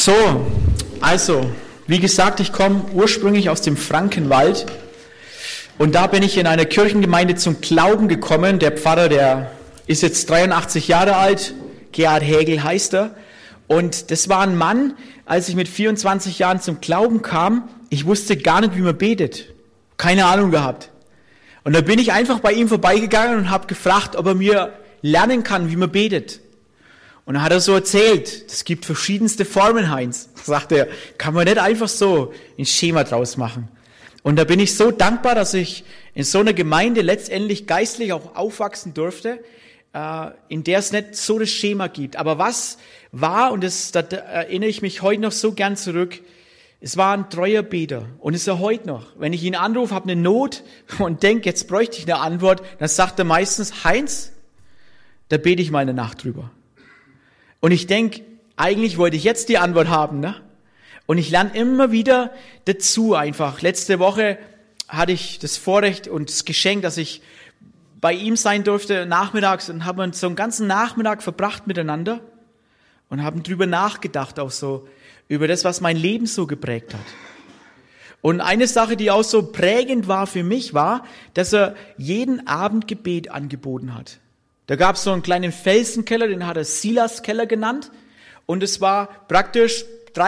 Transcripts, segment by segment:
So, also, wie gesagt, ich komme ursprünglich aus dem Frankenwald und da bin ich in einer Kirchengemeinde zum Glauben gekommen. Der Pfarrer, der ist jetzt 83 Jahre alt, Gerhard Hägel heißt er. Und das war ein Mann, als ich mit 24 Jahren zum Glauben kam, ich wusste gar nicht, wie man betet. Keine Ahnung gehabt. Und da bin ich einfach bei ihm vorbeigegangen und habe gefragt, ob er mir lernen kann, wie man betet. Und dann hat er so erzählt, es gibt verschiedenste Formen, Heinz. Sagt er, kann man nicht einfach so ein Schema draus machen. Und da bin ich so dankbar, dass ich in so einer Gemeinde letztendlich geistlich auch aufwachsen durfte, in der es nicht so das Schema gibt. Aber was war, und da erinnere ich mich heute noch so gern zurück, es war ein treuer Beter und ist er heute noch. Wenn ich ihn anrufe, habe eine Not und denke, jetzt bräuchte ich eine Antwort, dann sagt er meistens, Heinz, da bete ich mal eine Nacht drüber. Und ich denke, eigentlich wollte ich jetzt die Antwort haben, ne? Und ich lerne immer wieder dazu einfach. Letzte Woche hatte ich das Vorrecht und das Geschenk, dass ich bei ihm sein durfte nachmittags und haben so einen ganzen Nachmittag verbracht miteinander und haben drüber nachgedacht, auch so über das, was mein Leben so geprägt hat. Und eine Sache, die auch so prägend war für mich, war, dass er jeden Abend Gebet angeboten hat. Da gab es so einen kleinen Felsenkeller, den hat er Silas-Keller genannt. Und es war praktisch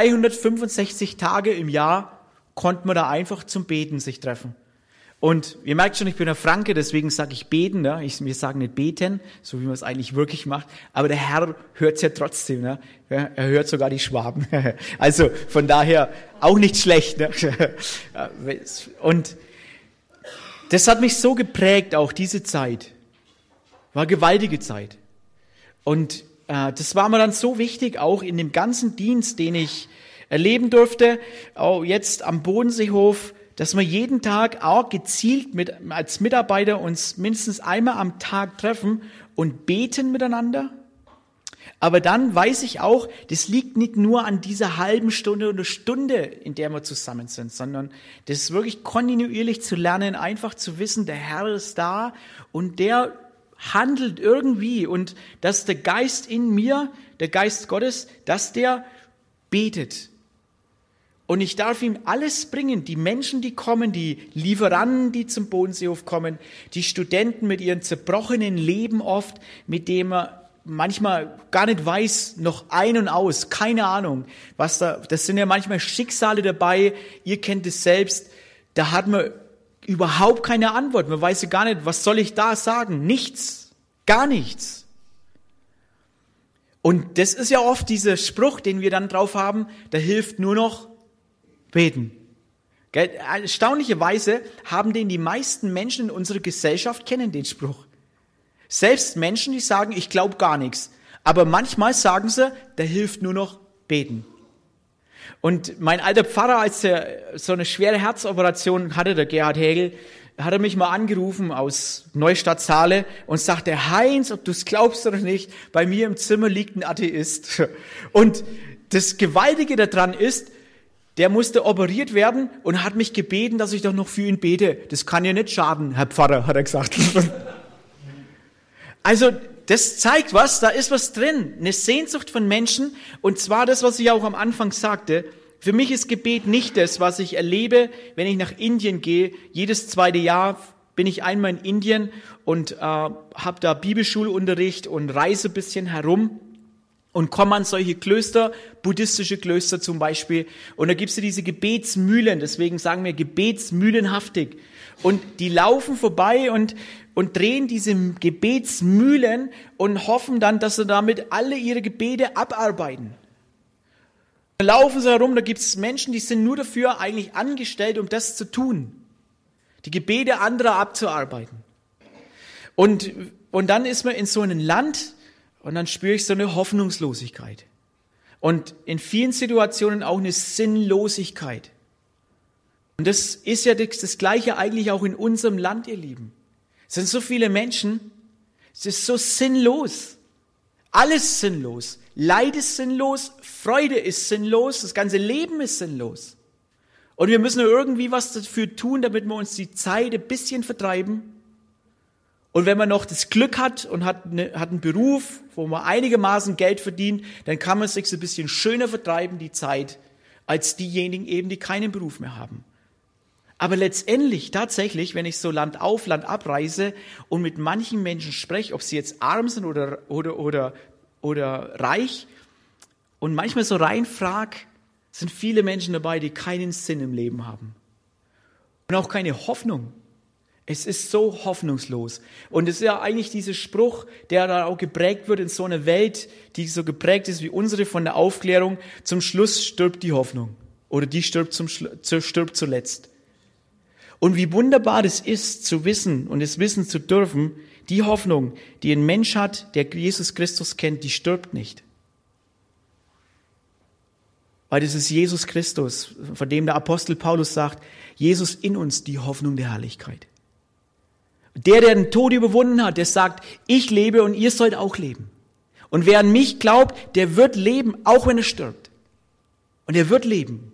365 Tage im Jahr, konnte man da einfach zum Beten sich treffen. Und ihr merkt schon, ich bin ein Franke, deswegen sage ich beten. Ne? Wir sagen nicht beten, so wie man es eigentlich wirklich macht. Aber der Herr hört es ja trotzdem. Ne? Er hört sogar die Schwaben. Also von daher auch nicht schlecht. Ne? Und das hat mich so geprägt, auch diese Zeit. War eine gewaltige Zeit. Und das war mir dann so wichtig, auch in dem ganzen Dienst, den ich erleben durfte, auch jetzt am Bodenseehof, dass wir jeden Tag auch gezielt als Mitarbeiter uns mindestens einmal am Tag treffen und beten miteinander. Aber dann weiß ich auch, das liegt nicht nur an dieser halben Stunde oder Stunde, in der wir zusammen sind, sondern das ist wirklich kontinuierlich zu lernen, einfach zu wissen, der Herr ist da und der handelt irgendwie und dass der Geist in mir, der Geist Gottes, dass der betet. Und ich darf ihm alles bringen, die Menschen, die kommen, die Lieferanten, die zum Bodenseehof kommen, die Studenten mit ihren zerbrochenen Leben oft, mit dem man manchmal gar nicht weiß, noch ein und aus, keine Ahnung, das sind ja manchmal Schicksale dabei, ihr kennt es selbst, da hat man überhaupt keine Antwort, man weiß ja gar nicht, was soll ich da sagen, nichts, gar nichts. Und das ist ja oft dieser Spruch, den wir dann drauf haben, da hilft nur noch beten. Erstaunlicherweise haben den die meisten Menschen in unserer Gesellschaft kennen den Spruch. Selbst Menschen, die sagen, ich glaube gar nichts. Aber manchmal sagen sie, da hilft nur noch beten. Und mein alter Pfarrer, als er so eine schwere Herzoperation hatte, der Gerhard Hägel, hat er mich mal angerufen aus Neustadt-Saale und sagte, Heinz, ob du es glaubst oder nicht, bei mir im Zimmer liegt ein Atheist. Und das Gewaltige daran ist, der musste operiert werden und hat mich gebeten, dass ich doch noch für ihn bete. Das kann ja nicht schaden, Herr Pfarrer, hat er gesagt. Also das zeigt was, da ist was drin, eine Sehnsucht von Menschen und zwar das, was ich auch am Anfang sagte. Für mich ist Gebet nicht das, was ich erlebe, wenn ich nach Indien gehe. Jedes zweite Jahr bin ich einmal in Indien und habe da Bibelschulunterricht und reise ein bisschen herum. Und komme an solche Klöster, buddhistische Klöster zum Beispiel. Und da gibt's ja diese Gebetsmühlen, deswegen sagen wir gebetsmühlenhaftig. Und die laufen vorbei und drehen diese Gebetsmühlen und hoffen dann, dass sie damit alle ihre Gebete abarbeiten. Da laufen sie herum, da gibt's Menschen, die sind nur dafür eigentlich angestellt, um das zu tun. Die Gebete anderer abzuarbeiten. Und dann ist man in so einem Land, und dann spüre ich so eine Hoffnungslosigkeit. Und in vielen Situationen auch eine Sinnlosigkeit. Und das ist ja das Gleiche eigentlich auch in unserem Land, ihr Lieben. Es sind so viele Menschen, es ist so sinnlos. Alles sinnlos. Leid ist sinnlos, Freude ist sinnlos, das ganze Leben ist sinnlos. Und wir müssen irgendwie was dafür tun, damit wir uns die Zeit ein bisschen vertreiben. Und wenn man noch das Glück hat und hat einen Beruf, wo man einigermaßen Geld verdient, dann kann man sich so ein bisschen schöner vertreiben, die Zeit, als diejenigen eben, die keinen Beruf mehr haben. Aber letztendlich, tatsächlich, wenn ich so Land auf, Land abreise und mit manchen Menschen spreche, ob sie jetzt arm sind oder reich, und manchmal so reinfrag, sind viele Menschen dabei, die keinen Sinn im Leben haben. Und auch keine Hoffnung. Es ist so hoffnungslos. Und es ist ja eigentlich dieser Spruch, der da auch geprägt wird in so einer Welt, die so geprägt ist wie unsere von der Aufklärung. Zum Schluss stirbt die Hoffnung. Oder die stirbt zuletzt. Und wie wunderbar das ist, zu wissen und es wissen zu dürfen, die Hoffnung, die ein Mensch hat, der Jesus Christus kennt, die stirbt nicht. Weil das ist Jesus Christus, von dem der Apostel Paulus sagt, Jesus in uns, die Hoffnung der Herrlichkeit. Der den Tod überwunden hat, der sagt, ich lebe und ihr sollt auch leben. Und wer an mich glaubt, der wird leben, auch wenn er stirbt. Und er wird leben.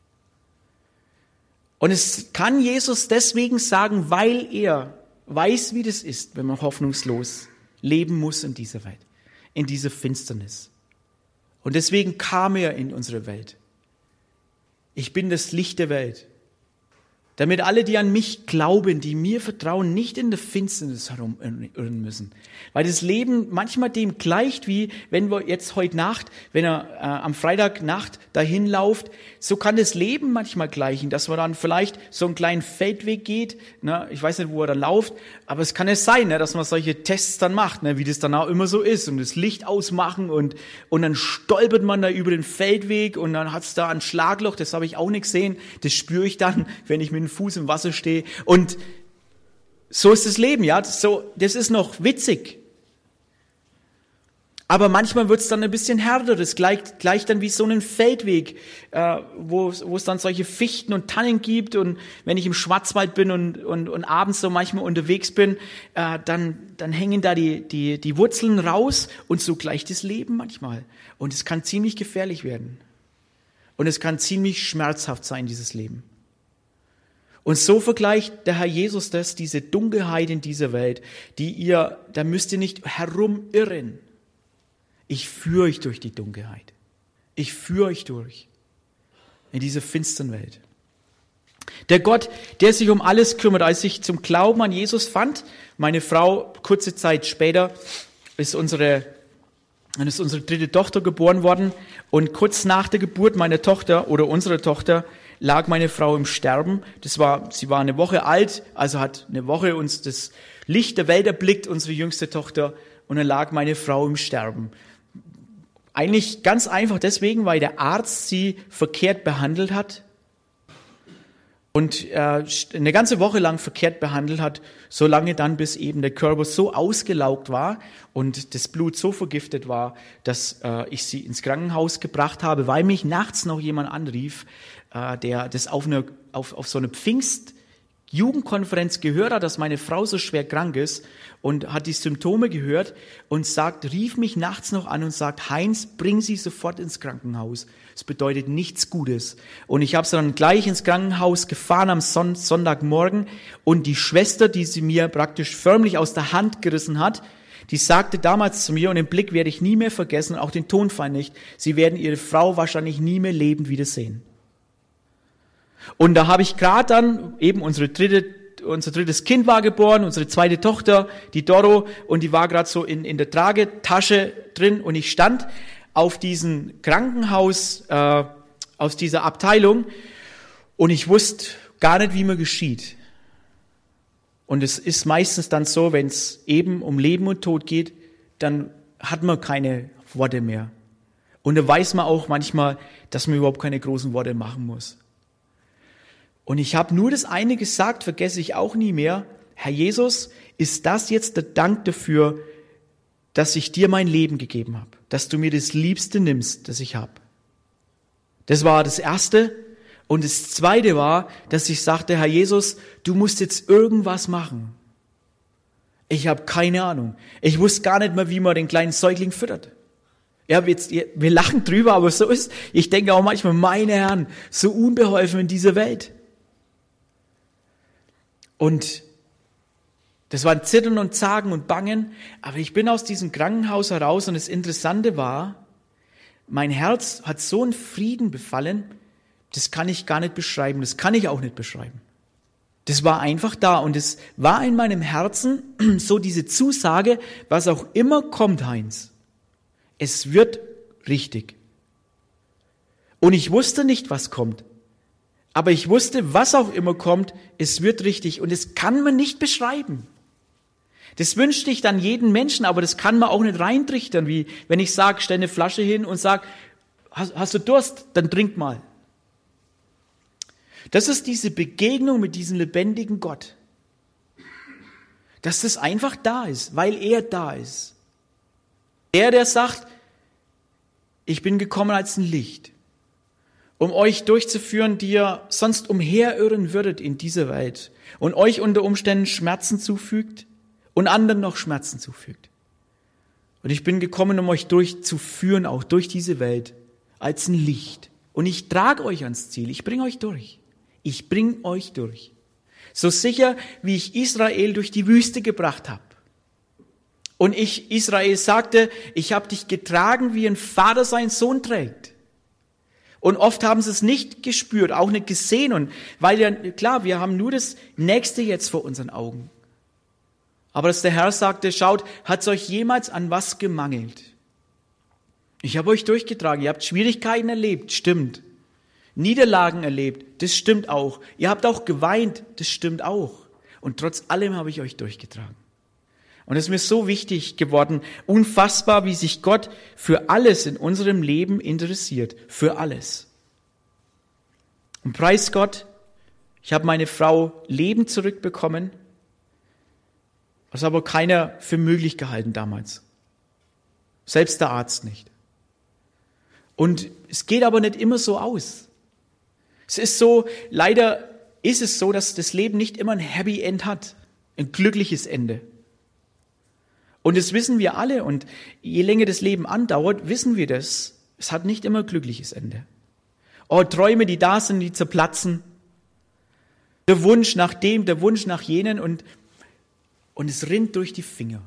Und es kann Jesus deswegen sagen, weil er weiß, wie das ist, wenn man hoffnungslos leben muss in dieser Welt, in dieser Finsternis. Und deswegen kam er in unsere Welt. Ich bin das Licht der Welt. Damit alle, die an mich glauben, die mir vertrauen, nicht in der Finsternis herumirren müssen. Weil das Leben manchmal dem gleicht, wie wenn wir jetzt heute Nacht, wenn er am Freitagnacht dahin lauft, so kann das Leben manchmal gleichen, dass man dann vielleicht so einen kleinen Feldweg geht, ne, ich weiß nicht, wo er dann läuft, aber es kann ja sein, ne, dass man solche Tests dann macht, ne, wie das dann auch immer so ist, und das Licht ausmachen und dann stolpert man da über den Feldweg und dann hat's da ein Schlagloch, das habe ich auch nicht gesehen, das spüre ich dann, wenn ich mit dem Fuß im Wasser stehe. Und so ist das Leben, ja. Das ist noch witzig. Aber manchmal wird es dann ein bisschen härter. Das gleicht dann wie so einen Feldweg, wo es dann solche Fichten und Tannen gibt. Und wenn ich im Schwarzwald bin und abends so manchmal unterwegs bin, dann hängen da die Wurzeln raus. Und so gleicht das Leben manchmal. Und es kann ziemlich gefährlich werden. Und es kann ziemlich schmerzhaft sein, dieses Leben. Und so vergleicht der Herr Jesus das, diese Dunkelheit in dieser Welt, da müsst ihr nicht herumirren. Ich führe euch durch die Dunkelheit. Ich führe euch durch in diese finsteren Welt. Der Gott, der sich um alles kümmert, als ich zum Glauben an Jesus fand, meine Frau, kurze Zeit später, ist unsere dritte Tochter geboren worden, und kurz nach der Geburt meiner Tochter oder unserer Tochter lag meine Frau im Sterben. Sie war eine Woche alt, also hat eine Woche uns das Licht der Welt erblickt, unsere jüngste Tochter, und dann lag meine Frau im Sterben. Eigentlich ganz einfach deswegen, weil der Arzt sie verkehrt behandelt hat und eine ganze Woche lang verkehrt behandelt hat, so lange dann, bis eben der Körper so ausgelaugt war und das Blut so vergiftet war, dass ich sie ins Krankenhaus gebracht habe, weil mich nachts noch jemand anrief, der das auf so eine Pfingst-Jugendkonferenz gehört hat, dass meine Frau so schwer krank ist, und hat die Symptome gehört und rief mich nachts noch an und sagt, Heinz, bring sie sofort ins Krankenhaus. Das bedeutet nichts Gutes. Und ich habe sie dann gleich ins Krankenhaus gefahren am Sonntagmorgen, und die Schwester, die sie mir praktisch förmlich aus der Hand gerissen hat, die sagte damals zu mir, und den Blick werde ich nie mehr vergessen, auch den Tonfall nicht, sie werden ihre Frau wahrscheinlich nie mehr lebend wiedersehen. Und da habe ich gerade dann eben unser drittes Kind war geboren, unsere zweite Tochter, die Doro, und die war gerade so in der Tragetasche drin, und ich stand auf diesem Krankenhaus, aus dieser Abteilung, und ich wusste gar nicht, wie mir geschieht. Und es ist meistens dann so, wenn es eben um Leben und Tod geht, dann hat man keine Worte mehr. Und da weiß man auch manchmal, dass man überhaupt keine großen Worte machen muss. Und ich habe nur das eine gesagt, vergesse ich auch nie mehr. Herr Jesus, ist das jetzt der Dank dafür, dass ich dir mein Leben gegeben habe, dass du mir das Liebste nimmst, das ich habe. Das war das Erste. Und das Zweite war, dass ich sagte, Herr Jesus, du musst jetzt irgendwas machen. Ich habe keine Ahnung. Ich wusste gar nicht mehr, wie man den kleinen Säugling füttert. Ja, wir lachen drüber, aber so ist. Ich denke auch manchmal, meine Herren, so unbeholfen in dieser Welt. Und Das war ein Zittern und Zagen und Bangen, aber ich bin aus diesem Krankenhaus heraus und das Interessante war, mein Herz hat so einen Frieden befallen, das kann ich gar nicht beschreiben, das kann ich auch nicht beschreiben. Das war einfach da und es war in meinem Herzen so diese Zusage, was auch immer kommt, Heinz, es wird richtig. Und ich wusste nicht, was kommt, aber ich wusste, was auch immer kommt, es wird richtig und es kann man nicht beschreiben. Das wünschte ich dann jeden Menschen, aber das kann man auch nicht reintrichtern, wie wenn ich sage, stell eine Flasche hin und sage, hast du Durst, dann trink mal. Das ist diese Begegnung mit diesem lebendigen Gott. Dass das einfach da ist, weil er da ist. Der sagt, ich bin gekommen als ein Licht, um euch durchzuführen, die ihr sonst umherirren würdet in dieser Welt und euch unter Umständen Schmerzen zufügt und anderen noch Schmerzen zufügt. Und ich bin gekommen, um euch durchzuführen, auch durch diese Welt, als ein Licht. Und ich trage euch ans Ziel, ich bringe euch durch. Ich bringe euch durch. So sicher, wie ich Israel durch die Wüste gebracht habe. Und Israel sagte, ich habe dich getragen, wie ein Vater seinen Sohn trägt. Und oft haben sie es nicht gespürt, auch nicht gesehen. Und weil ja, klar, wir haben nur das Nächste jetzt vor unseren Augen. Aber dass der Herr sagte, schaut, hat es euch jemals an was gemangelt? Ich habe euch durchgetragen, ihr habt Schwierigkeiten erlebt, stimmt. Niederlagen erlebt, das stimmt auch. Ihr habt auch geweint, das stimmt auch. Und trotz allem habe ich euch durchgetragen. Und es ist mir so wichtig geworden, unfassbar, wie sich Gott für alles in unserem Leben interessiert. Für alles. Und preis Gott, ich habe meine Frau Leben zurückbekommen, was aber keiner für möglich gehalten damals. Selbst der Arzt nicht. Und es geht aber nicht immer so aus. Es ist so, leider ist es so, dass das Leben nicht immer ein Happy End hat, ein glückliches Ende. Und das wissen wir alle und je länger das Leben andauert, wissen wir das. Es hat nicht immer ein glückliches Ende. Oh, Träume, die da sind, die zerplatzen. Der Wunsch nach dem, der Wunsch nach jenen und es rinnt durch die Finger.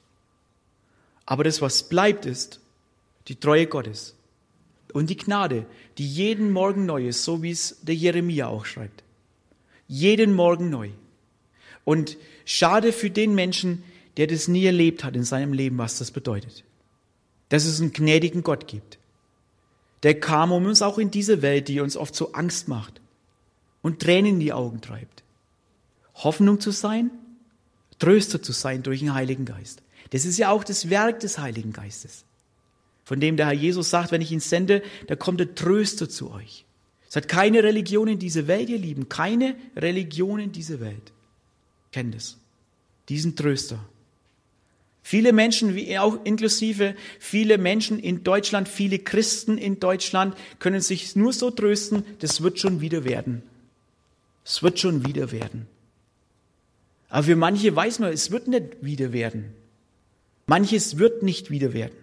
Aber das, was bleibt, ist die Treue Gottes. Und die Gnade, die jeden Morgen neu ist, so wie es der Jeremia auch schreibt. Jeden Morgen neu. Und schade für den Menschen, der das nie erlebt hat in seinem Leben, was das bedeutet. Dass es einen gnädigen Gott gibt. Der kam um uns auch in diese Welt, die uns oft so Angst macht und Tränen in die Augen treibt. Hoffnung zu sein, Tröster zu sein durch den Heiligen Geist. Das ist ja auch das Werk des Heiligen Geistes. Von dem der Herr Jesus sagt, wenn ich ihn sende, da kommt der Tröster zu euch. Es hat keine Religion in dieser Welt, ihr Lieben, keine Religion in dieser Welt. Kennt es. Diesen Tröster. Viele Menschen, wie auch inklusive viele Menschen in Deutschland, viele Christen in Deutschland, können sich nur so trösten, das wird schon wieder werden. Es wird schon wieder werden. Aber für manche weiß man, es wird nicht wieder werden. Manches wird nicht wieder werden.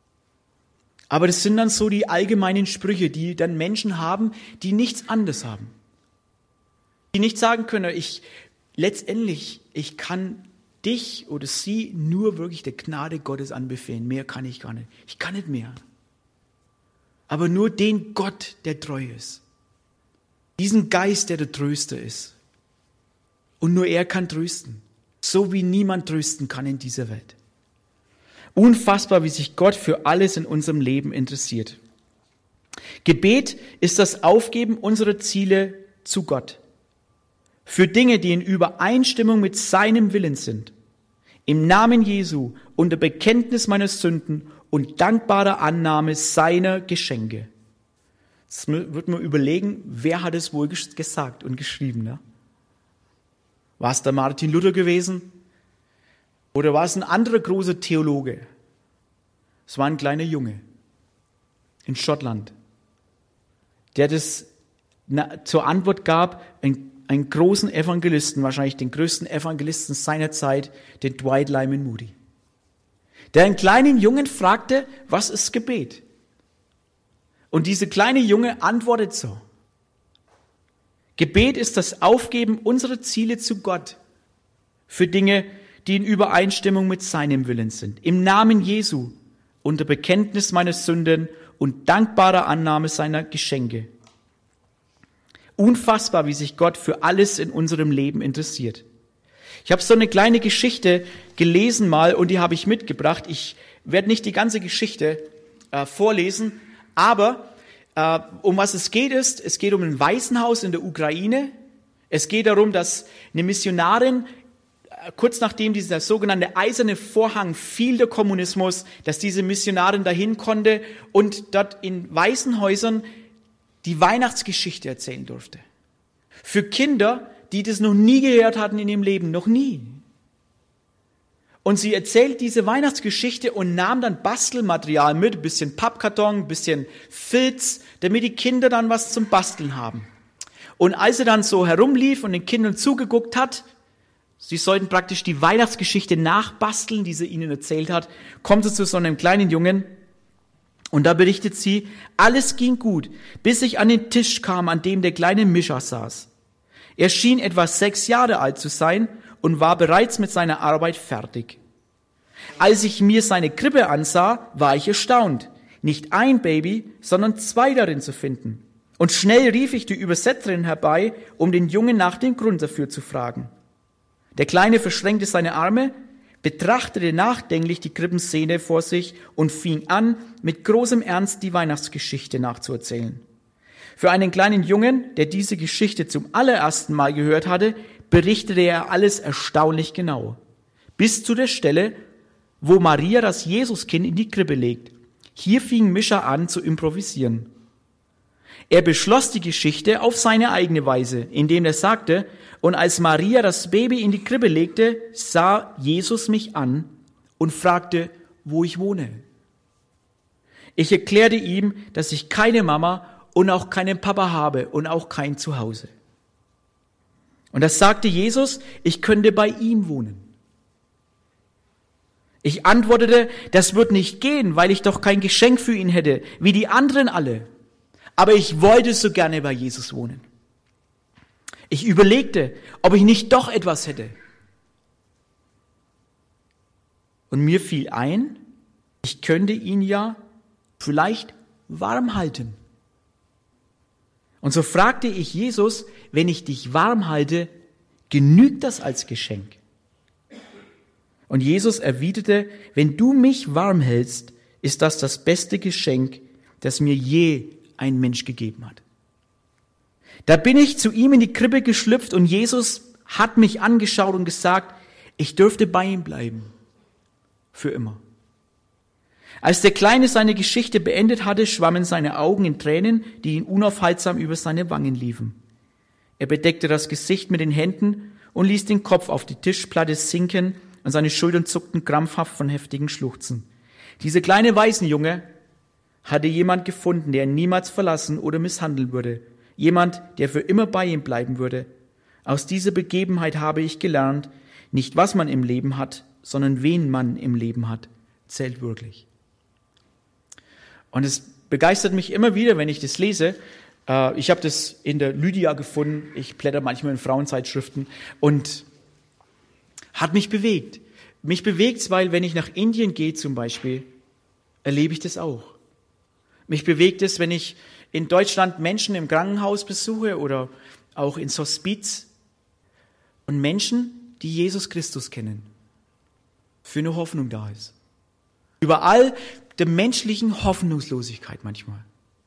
Aber das sind dann so die allgemeinen Sprüche, die dann Menschen haben, die nichts anderes haben. Die nicht sagen können, ich kann dich oder sie nur wirklich der Gnade Gottes anbefehlen. Mehr kann ich gar nicht. Ich kann nicht mehr. Aber nur den Gott, der treu ist. Diesen Geist, der Tröster ist. Und nur er kann trösten. So wie niemand trösten kann in dieser Welt. Unfassbar, wie sich Gott für alles in unserem Leben interessiert. Gebet ist das Aufgeben unserer Ziele zu Gott. Für Dinge, die in Übereinstimmung mit seinem Willen sind. Im Namen Jesu unter Bekenntnis meiner Sünden und dankbarer Annahme seiner Geschenke. Jetzt wird man überlegen, wer hat es wohl gesagt und geschrieben? Ne? War es der Martin Luther gewesen? Oder war es ein anderer großer Theologe? Es war ein kleiner Junge in Schottland, der das zur Antwort gab, einen großen Evangelisten, wahrscheinlich den größten Evangelisten seiner Zeit, den Dwight Lyman Moody, der einen kleinen Jungen fragte, was ist Gebet? Und dieser kleine Junge antwortet so: Gebet ist das Aufgeben unserer Ziele zu Gott für Dinge, die in Übereinstimmung mit seinem Willen sind. Im Namen Jesu, unter Bekenntnis meiner Sünden und dankbarer Annahme seiner Geschenke. Unfassbar, wie sich Gott für alles in unserem Leben interessiert. Ich habe so eine kleine Geschichte gelesen mal und die habe ich mitgebracht. Ich werde nicht die ganze Geschichte vorlesen, aber um was es geht um ein Waisenhaus in der Ukraine. Es geht darum, dass eine Missionarin, kurz nachdem dieser sogenannte eiserne Vorhang fiel, der Kommunismus, dass diese Missionarin dahin konnte und dort in Waisenhäusern die Weihnachtsgeschichte erzählen durfte. Für Kinder, die das noch nie gehört hatten in ihrem Leben, noch nie. Und sie erzählt diese Weihnachtsgeschichte und nahm dann Bastelmaterial mit, ein bisschen Pappkarton, ein bisschen Filz, damit die Kinder dann was zum Basteln haben. Und als er dann so herumlief und den Kindern zugeguckt hat, sie sollten praktisch die Weihnachtsgeschichte nachbasteln, die sie ihnen erzählt hat, kommt sie zu so einem kleinen Jungen und da berichtet sie, alles ging gut, bis ich an den Tisch kam, an dem der kleine Mischa saß. Er schien etwa 6 Jahre alt zu sein und war bereits mit seiner Arbeit fertig. Als ich mir seine Krippe ansah, war ich erstaunt, nicht ein Baby, sondern 2 darin zu finden. Und schnell rief ich die Übersetzerin herbei, um den Jungen nach dem Grund dafür zu fragen. Der Kleine verschränkte seine Arme, betrachtete nachdenklich die Krippenszene vor sich und fing an, mit großem Ernst die Weihnachtsgeschichte nachzuerzählen. Für einen kleinen Jungen, der diese Geschichte zum allerersten Mal gehört hatte, berichtete er alles erstaunlich genau. Bis zu der Stelle, wo Maria das Jesuskind in die Krippe legt. Hier fing Mischa an zu improvisieren. Er beschloss die Geschichte auf seine eigene Weise, indem er sagte, und als Maria das Baby in die Krippe legte, sah Jesus mich an und fragte, wo ich wohne. Ich erklärte ihm, dass ich keine Mama und auch keinen Papa habe und auch kein Zuhause. Und das sagte Jesus, ich könnte bei ihm wohnen. Ich antwortete, das wird nicht gehen, weil ich doch kein Geschenk für ihn hätte, wie die anderen alle. Aber ich wollte so gerne bei Jesus wohnen. Ich überlegte, ob ich nicht doch etwas hätte. Und mir fiel ein, ich könnte ihn ja vielleicht warm halten. Und so fragte ich Jesus, wenn ich dich warm halte, genügt das als Geschenk? Und Jesus erwiderte, wenn du mich warm hältst, ist das beste Geschenk, das mir je ein Mensch gegeben hat. Da bin ich zu ihm in die Krippe geschlüpft und Jesus hat mich angeschaut und gesagt, ich dürfte bei ihm bleiben. Für immer. Als der Kleine seine Geschichte beendet hatte, schwammen seine Augen in Tränen, die ihn unaufhaltsam über seine Wangen liefen. Er bedeckte das Gesicht mit den Händen und ließ den Kopf auf die Tischplatte sinken und seine Schultern zuckten krampfhaft von heftigen Schluchzen. Dieser kleine Waisenjunge hatte jemand gefunden, der ihn niemals verlassen oder misshandeln würde. Jemand, der für immer bei ihm bleiben würde. Aus dieser Begebenheit habe ich gelernt, nicht was man im Leben hat, sondern wen man im Leben hat, zählt wirklich. Und es begeistert mich immer wieder, wenn ich das lese. Ich habe das in der Lydia gefunden. Ich blätter manchmal in Frauenzeitschriften und hat mich bewegt. Mich bewegt's, weil wenn ich nach Indien gehe zum Beispiel, erlebe ich das auch. Mich bewegt es, wenn ich in Deutschland Menschen im Krankenhaus besuche oder auch ins Hospiz und Menschen, die Jesus Christus kennen, für eine Hoffnung da ist. Überall der menschlichen Hoffnungslosigkeit manchmal.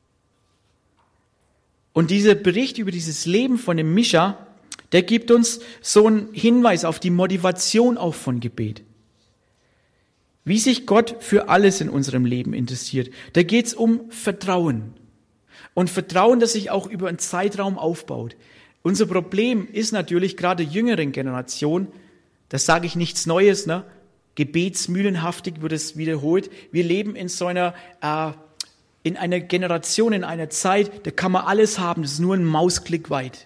Und dieser Bericht über dieses Leben von dem Mischa, der gibt uns so einen Hinweis auf die Motivation auch von Gebet. Wie sich Gott für alles in unserem Leben interessiert. Da geht es um Vertrauen. Und Vertrauen, das sich auch über einen Zeitraum aufbaut. Unser Problem ist natürlich gerade der jüngeren Generation, das sage ich nichts Neues, ne? Gebetsmühlenhaftig wird es wiederholt. Wir leben in so einer Generation, in einer Zeit, da kann man alles haben, das ist nur ein Mausklick weit.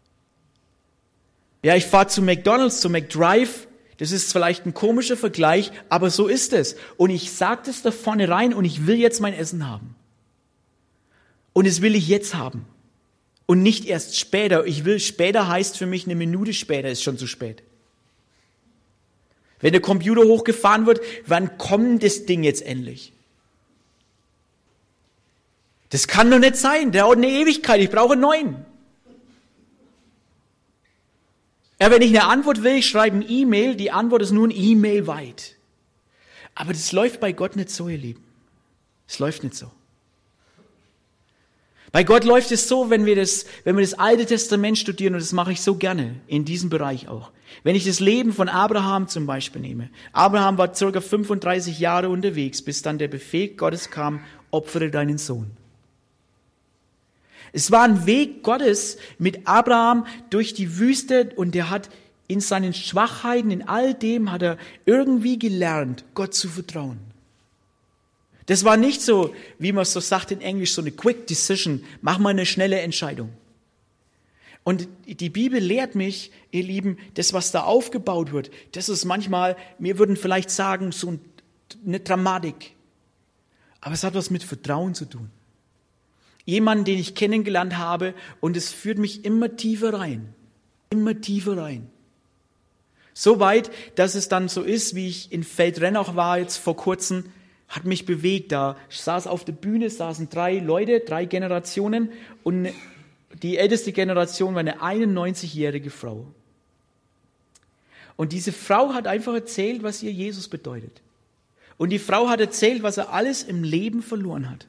Ja, ich fahre zu McDonald's, zu McDrive, das ist vielleicht ein komischer Vergleich, aber so ist es. Und ich sage das da vorne rein und ich will jetzt mein Essen haben. Und das will ich jetzt haben. Und nicht erst später. Ich will später heißt für mich 1 Minute später ist schon zu spät. Wenn der Computer hochgefahren wird, wann kommt das Ding jetzt endlich? Das kann doch nicht sein, der hat eine Ewigkeit, ich brauche einen neuen. Ja, wenn ich eine Antwort will, ich schreibe eine E-Mail, die Antwort ist nur ein E-Mail weit. Aber das läuft bei Gott nicht so, ihr Lieben. Es läuft nicht so. Bei Gott läuft es so, wenn wir das Alte Testament studieren, und das mache ich so gerne, in diesem Bereich auch. Wenn ich das Leben von Abraham zum Beispiel nehme. Abraham war ca. 35 Jahre unterwegs, bis dann der Befehl Gottes kam, opfere deinen Sohn. Es war ein Weg Gottes mit Abraham durch die Wüste, und der hat in seinen Schwachheiten, in all dem hat er irgendwie gelernt, Gott zu vertrauen. Das war nicht so, wie man so sagt in Englisch, so eine quick decision, mach mal eine schnelle Entscheidung. Und die Bibel lehrt mich, ihr Lieben, das, was da aufgebaut wird, das ist manchmal, wir würden vielleicht sagen, so eine Dramatik. Aber es hat was mit Vertrauen zu tun. Jemanden, den ich kennengelernt habe, und es führt mich immer tiefer rein. Immer tiefer rein. So weit, dass es dann so ist, wie ich in Feldrennach war jetzt vor kurzem, hat mich bewegt. Da saß auf der Bühne, saßen 3 Leute, 3 Generationen, und die älteste Generation war eine 91-jährige Frau. Und diese Frau hat einfach erzählt, was ihr Jesus bedeutet. Und die Frau hat erzählt, was er alles im Leben verloren hat.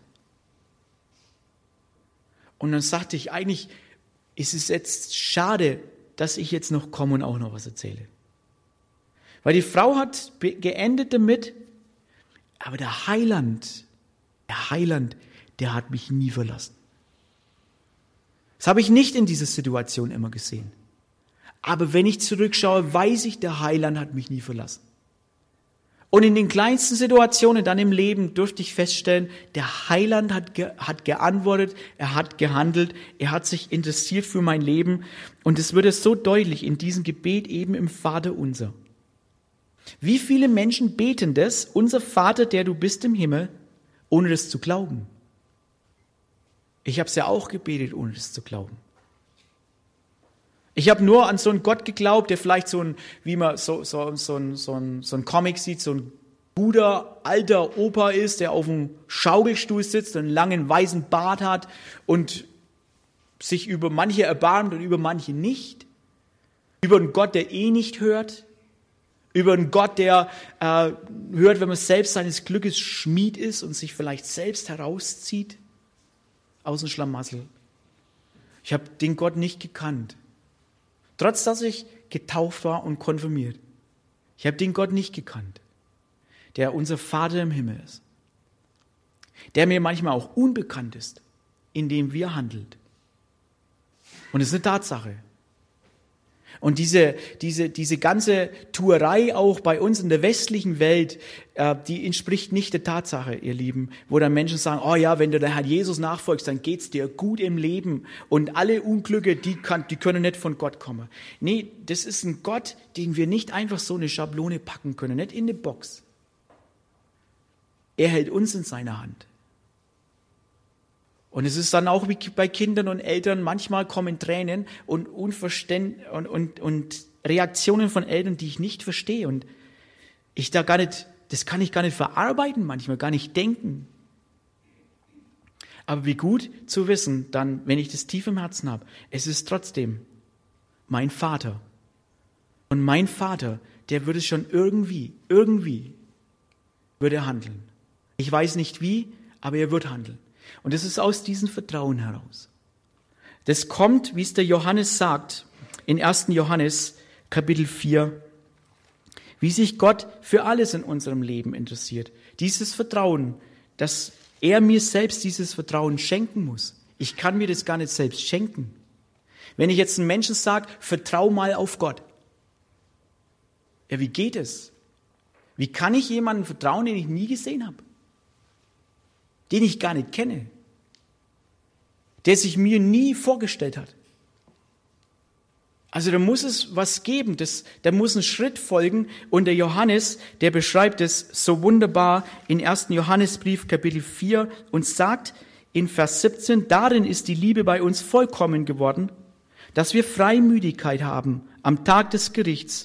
Und dann sagte ich, eigentlich ist es jetzt schade, dass ich jetzt noch komme und auch noch was erzähle. Weil die Frau hat geendet damit, aber der Heiland, der hat mich nie verlassen. Das habe ich nicht in dieser Situation immer gesehen. Aber wenn ich zurückschaue, weiß ich, der Heiland hat mich nie verlassen. Und in den kleinsten Situationen dann im Leben durfte ich feststellen, der Heiland hat geantwortet, er hat gehandelt, er hat sich interessiert für mein Leben. Und es wird so deutlich in diesem Gebet eben im Vaterunser. Wie viele Menschen beten das, unser Vater, der du bist im Himmel, ohne das zu glauben? Ich habe es ja auch gebetet, ohne das zu glauben. Ich habe nur an so einen Gott geglaubt, der vielleicht so ein, wie man so ein Comic sieht, so ein guter alter Opa ist, der auf einem Schaukelstuhl sitzt, einen langen weißen Bart hat und sich über manche erbarmt und über manche nicht. Über einen Gott, der nicht hört. Über einen Gott, der hört, wenn man selbst seines Glückes Schmied ist und sich vielleicht selbst herauszieht aus dem Schlamassel. Ich habe den Gott nicht gekannt. Trotz, dass ich getauft war und konfirmiert. Ich habe den Gott nicht gekannt, der unser Vater im Himmel ist. Der mir manchmal auch unbekannt ist, indem wir handelt. Und es ist eine Tatsache. Und diese ganze Tuerei auch bei uns in der westlichen Welt, die entspricht nicht der Tatsache, ihr Lieben, wo dann Menschen sagen, oh ja, wenn du der Herr Jesus nachfolgst, dann geht's dir gut im Leben und alle Unglücke, die können nicht von Gott kommen. Nee, das ist ein Gott, den wir nicht einfach so eine Schablone packen können, nicht in eine Box. Er hält uns in seiner Hand. Und es ist dann auch wie bei Kindern und Eltern, manchmal kommen Tränen und Unverständnis und Reaktionen von Eltern, die ich nicht verstehe. Und das kann ich gar nicht verarbeiten manchmal, gar nicht denken. Aber wie gut zu wissen, dann, wenn ich das tief im Herzen habe, es ist trotzdem mein Vater. Und mein Vater, der würde es schon irgendwie würde er handeln. Ich weiß nicht wie, aber er wird handeln. Und es ist aus diesem Vertrauen heraus. Das kommt, wie es der Johannes sagt, in 1. Johannes Kapitel 4, wie sich Gott für alles in unserem Leben interessiert. Dieses Vertrauen, dass er mir selbst dieses Vertrauen schenken muss. Ich kann mir das gar nicht selbst schenken. Wenn ich jetzt einem Menschen sage, vertrau mal auf Gott. Ja, wie geht es? Wie kann ich jemandem vertrauen, den ich nie gesehen habe? Den ich gar nicht kenne, der sich mir nie vorgestellt hat. Also da muss es was geben, da muss ein Schritt folgen und der Johannes, der beschreibt es so wunderbar in 1. Johannesbrief Kapitel 4 und sagt in Vers 17, darin ist die Liebe bei uns vollkommen geworden, dass wir Freimütigkeit haben am Tag des Gerichts,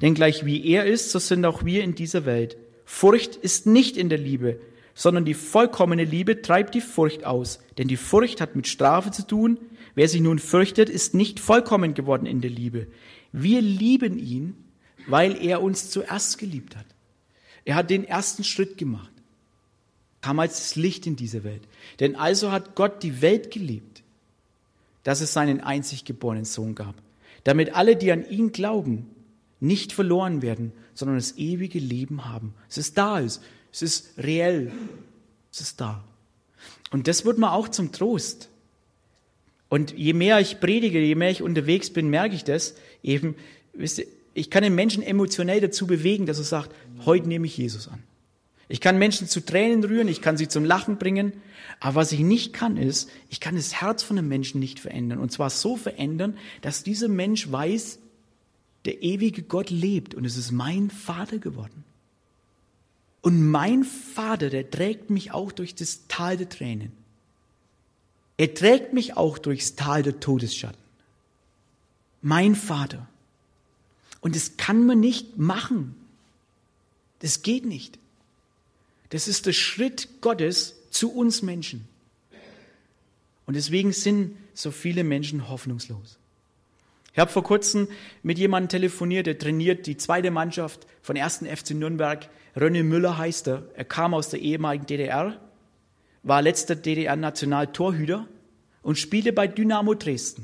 Denn gleich wie er ist, so sind auch wir in dieser Welt. Furcht ist nicht in der Liebe, sondern die vollkommene Liebe treibt die Furcht aus. Denn die Furcht hat mit Strafe zu tun. Wer sich nun fürchtet, ist nicht vollkommen geworden in der Liebe. Wir lieben ihn, weil er uns zuerst geliebt hat. Er hat den ersten Schritt gemacht, kam als das Licht in diese Welt. Denn also hat Gott die Welt geliebt, dass es seinen einzig geborenen Sohn gab, damit alle, die an ihn glauben, nicht verloren werden, sondern das ewige Leben haben. Es ist da, es ist reell, es ist da. Und das wird mir auch zum Trost. Und je mehr ich predige, je mehr ich unterwegs bin, merke ich das eben. Wisst ihr, ich kann den Menschen emotionell dazu bewegen, dass er sagt, heute nehme ich Jesus an. Ich kann Menschen zu Tränen rühren, ich kann sie zum Lachen bringen. Aber was ich nicht kann, ist, ich kann das Herz von einem Menschen nicht verändern. Und zwar so verändern, dass dieser Mensch weiß, der ewige Gott lebt und es ist mein Vater geworden. Und mein Vater, der trägt mich auch durch das Tal der Tränen. Er trägt mich auch durchs Tal der Todesschatten. Mein Vater. Und das kann man nicht machen. Das geht nicht. Das ist der Schritt Gottes zu uns Menschen. Und deswegen sind so viele Menschen hoffnungslos. Ich habe vor kurzem mit jemandem telefoniert, der trainiert die zweite Mannschaft von 1. FC Nürnberg. René Müller heißt er. Er kam aus der ehemaligen DDR, war letzter DDR-Nationaltorhüter und spielte bei Dynamo Dresden.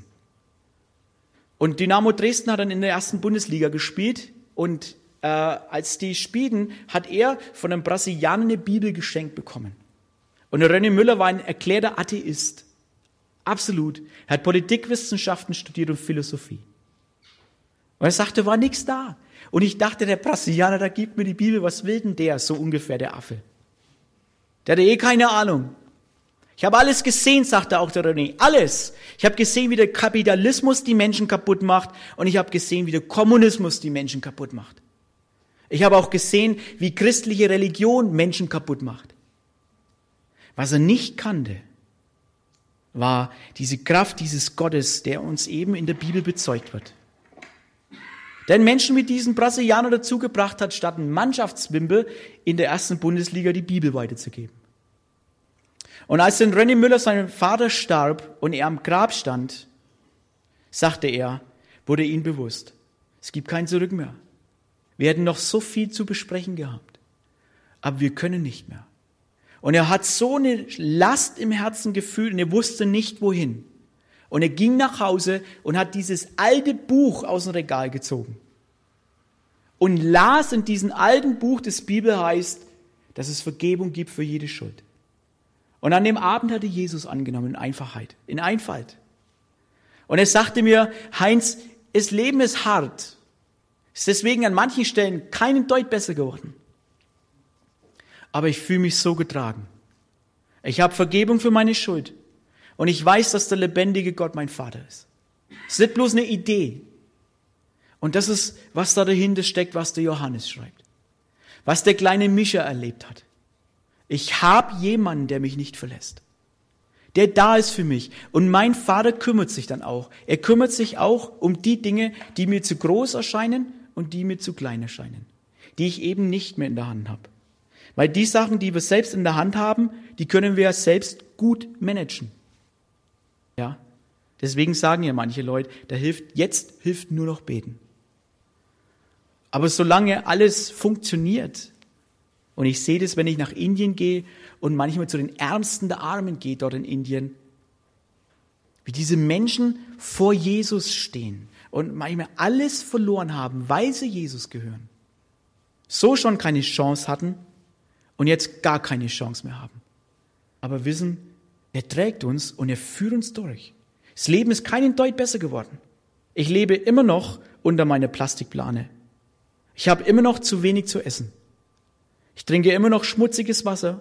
Und Dynamo Dresden hat dann in der ersten Bundesliga gespielt und als die spielten, hat er von einem Brasilianer eine Bibel geschenkt bekommen. Und der René Müller war ein erklärter Atheist. Absolut. Er hat Politikwissenschaften studiert und Philosophie. Und er sagte, war nichts da. Und ich dachte, der Brasilianer, da gibt mir die Bibel, was will denn der? So ungefähr der Affe. Der hatte keine Ahnung. Ich habe alles gesehen, sagte auch der René. Alles. Ich habe gesehen, wie der Kapitalismus die Menschen kaputt macht. Und ich habe gesehen, wie der Kommunismus die Menschen kaputt macht. Ich habe auch gesehen, wie christliche Religion Menschen kaputt macht. Was er nicht kannte, war diese Kraft dieses Gottes, der uns eben in der Bibel bezeugt wird. Der Menschen wie diesen Brasilianer dazu gebracht hat, statt ein Mannschaftswimpel in der ersten Bundesliga die Bibel weiterzugeben. Und als dann René Müller, sein Vater, starb und er am Grab stand, sagte er, wurde ihm bewusst, es gibt kein Zurück mehr. Wir hätten noch so viel zu besprechen gehabt, aber wir können nicht mehr. Und er hat so eine Last im Herzen gefühlt und er wusste nicht, wohin. Und er ging nach Hause und hat dieses alte Buch aus dem Regal gezogen. Und las in diesem alten Buch, das Bibel heißt, dass es Vergebung gibt für jede Schuld. Und an dem Abend hatte Jesus angenommen in Einfachheit, in Einfalt. Und er sagte mir, Heinz, das Leben ist hart. Ist deswegen an manchen Stellen keinen Deut besser geworden. Aber ich fühle mich so getragen. Ich habe Vergebung für meine Schuld. Und ich weiß, dass der lebendige Gott mein Vater ist. Es ist nicht bloß eine Idee. Und das ist, was da dahinter steckt, was der Johannes schreibt. Was der kleine Micha erlebt hat. Ich habe jemanden, der mich nicht verlässt. Der da ist für mich. Und mein Vater kümmert sich dann auch. Er kümmert sich auch um die Dinge, die mir zu groß erscheinen und die mir zu klein erscheinen. Die ich eben nicht mehr in der Hand habe. Weil die Sachen, die wir selbst in der Hand haben, die können wir selbst gut managen. Ja? Deswegen sagen ja manche Leute, jetzt hilft nur noch beten. Aber solange alles funktioniert, und ich sehe das, wenn ich nach Indien gehe und manchmal zu den Ärmsten der Armen gehe dort in Indien, wie diese Menschen vor Jesus stehen und manchmal alles verloren haben, weil sie Jesus gehören. So schon keine Chance hatten und jetzt gar keine Chance mehr haben. Aber wissen, er trägt uns und er führt uns durch. Das Leben ist keinen Deut besser geworden. Ich lebe immer noch unter meiner Plastikplane. Ich habe immer noch zu wenig zu essen. Ich trinke immer noch schmutziges Wasser.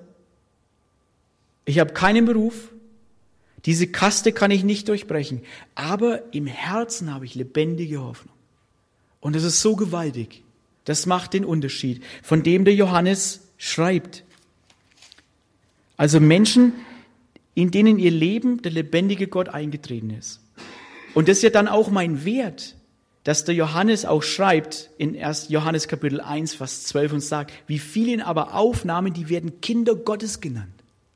Ich habe keinen Beruf. Diese Kaste kann ich nicht durchbrechen. Aber im Herzen habe ich lebendige Hoffnung. Und das ist so gewaltig. Das macht den Unterschied, von dem der Johannes schreibt. Also Menschen, in denen ihr Leben der lebendige Gott eingetreten ist. Und das ist ja dann auch mein Wert, dass der Johannes auch schreibt in 1. Johannes Kapitel 1, Vers 12 und sagt, wie viele ihn aber aufnahmen, die werden Kinder Gottes genannt.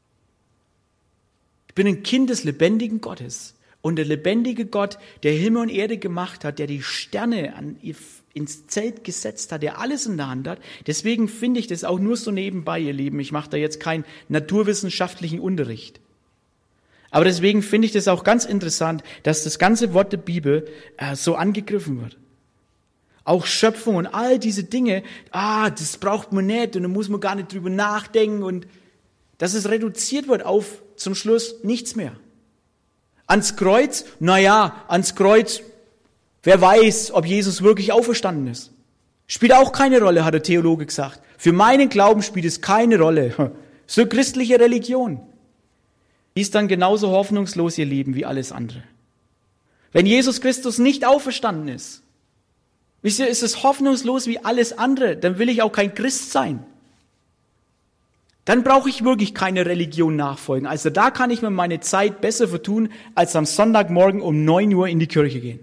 Ich bin ein Kind des lebendigen Gottes. Und der lebendige Gott, der Himmel und Erde gemacht hat, der die Sterne ins Zelt gesetzt hat, der alles in der Hand hat. Deswegen finde ich das auch nur so nebenbei, ihr Lieben. Ich mache da jetzt keinen naturwissenschaftlichen Unterricht. Aber deswegen finde ich das auch ganz interessant, dass das ganze Wort der Bibel so angegriffen wird. Auch Schöpfung und all diese Dinge, das braucht man nicht und da muss man gar nicht drüber nachdenken und dass es reduziert wird auf zum Schluss nichts mehr. Ans Kreuz, ans Kreuz, wer weiß, ob Jesus wirklich auferstanden ist. Spielt auch keine Rolle, hat der Theologe gesagt. Für meinen Glauben spielt es keine Rolle. So christliche Religion. Die ist dann genauso hoffnungslos, ihr Lieben, wie alles andere. Wenn Jesus Christus nicht auferstanden ist, wisst ihr, ist es hoffnungslos wie alles andere, dann will ich auch kein Christ sein. Dann brauche ich wirklich keine Religion nachfolgen. Also da kann ich mir meine Zeit besser vertun, als am Sonntagmorgen um 9 Uhr in die Kirche gehen.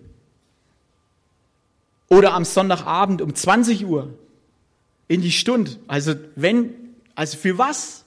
Oder am Sonntagabend um 20 Uhr in die Stunde. Also für was?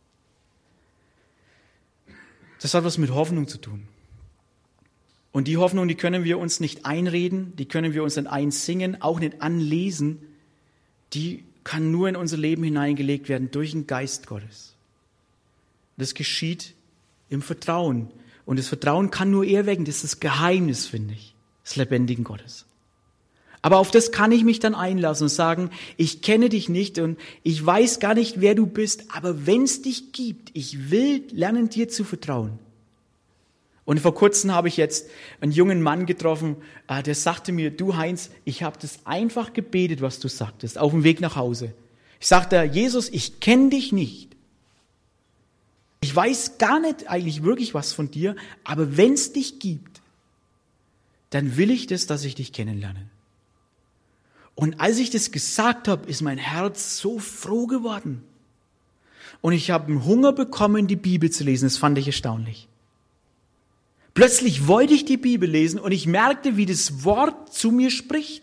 Das hat was mit Hoffnung zu tun. Und die Hoffnung, die können wir uns nicht einreden, die können wir uns nicht einsingen, auch nicht anlesen. Die kann nur in unser Leben hineingelegt werden durch den Geist Gottes. Das geschieht im Vertrauen. Und das Vertrauen kann nur er wecken. Das ist das Geheimnis, finde ich, des lebendigen Gottes. Aber auf das kann ich mich dann einlassen und sagen, ich kenne dich nicht und ich weiß gar nicht, wer du bist, aber wenn es dich gibt, ich will lernen, dir zu vertrauen. Und vor kurzem habe ich jetzt einen jungen Mann getroffen, der sagte mir, du Heinz, ich habe das einfach gebetet, was du sagtest, auf dem Weg nach Hause. Ich sagte, Jesus, ich kenne dich nicht. Ich weiß gar nicht eigentlich wirklich was von dir, aber wenn es dich gibt, dann will ich das, dass ich dich kennenlerne. Und als ich das gesagt habe, ist mein Herz so froh geworden. Und ich habe einen Hunger bekommen, die Bibel zu lesen. Das fand ich erstaunlich. Plötzlich wollte ich die Bibel lesen und ich merkte, wie das Wort zu mir spricht.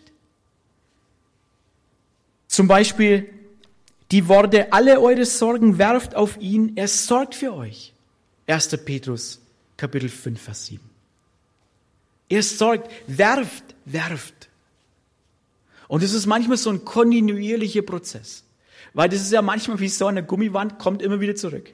Zum Beispiel die Worte, alle eure Sorgen werft auf ihn, er sorgt für euch. 1. Petrus, Kapitel 5, Vers 7. Er sorgt, werft. Und es ist manchmal so ein kontinuierlicher Prozess. Weil das ist ja manchmal wie so eine Gummiwand, kommt immer wieder zurück.